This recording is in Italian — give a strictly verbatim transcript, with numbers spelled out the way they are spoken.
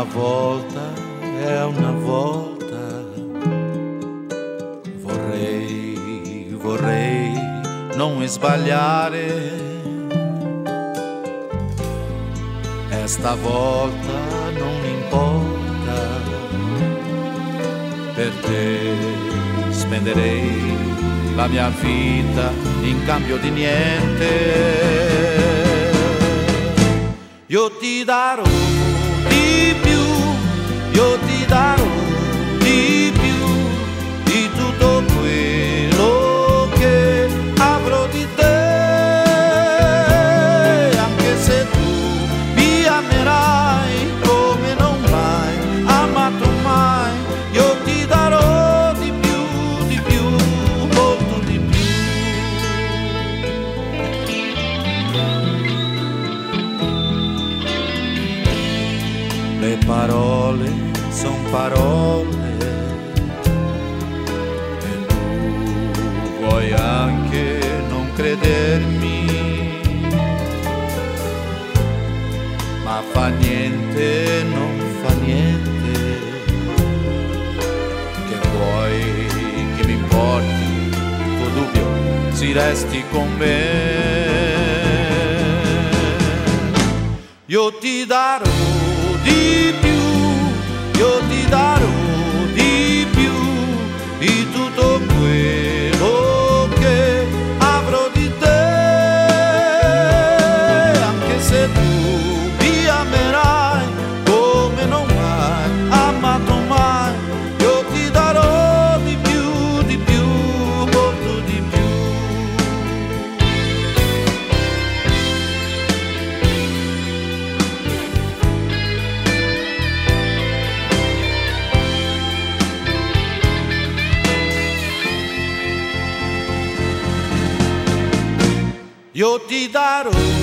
Una volta è una volta, vorrei, vorrei non sbagliare. E stavolta non importa, per te spenderei la mia vita in cambio di niente. Io ti darò di più, io ti darò di più di tutto quello che avrò di te, anche se tu mi amerai come non mai amato mai. Io ti darò di più, di più, molto di più. Le parole son parole e tu vuoi anche non credermi, ma fa niente, non fa niente, che vuoi che mi importi, tuo dubbio si resti con me. Io ti darò di più, io ti darò di più di tutto quello che avrò di te, anche se tu mi amerai come non mai amato mai. Io ti darò di più, di più, molto di più. Io ti darò